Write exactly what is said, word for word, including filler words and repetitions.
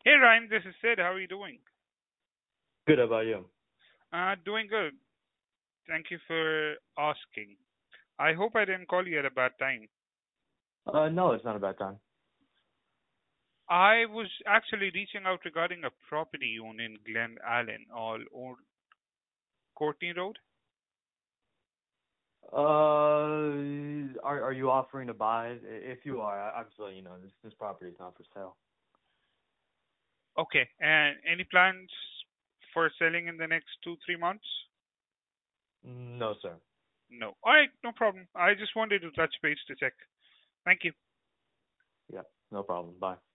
Hey Ryan, this is Sid. How are you doing? Good, how about you? Uh, doing good. Thank you for asking. I hope I didn't call you at a bad time. Uh, no, it's not a bad time. I was actually reaching out regarding a property you own in Glen Allen, all Old Courtney Road. Uh, are are you offering to buy? I- If you are, I, I'm just letting you know this this property is not for sale. Okay, and any plans for selling in the next two, three months? No, sir. No. All right, no problem. I just wanted to touch base to check. Thank you. Yeah, no problem. Bye.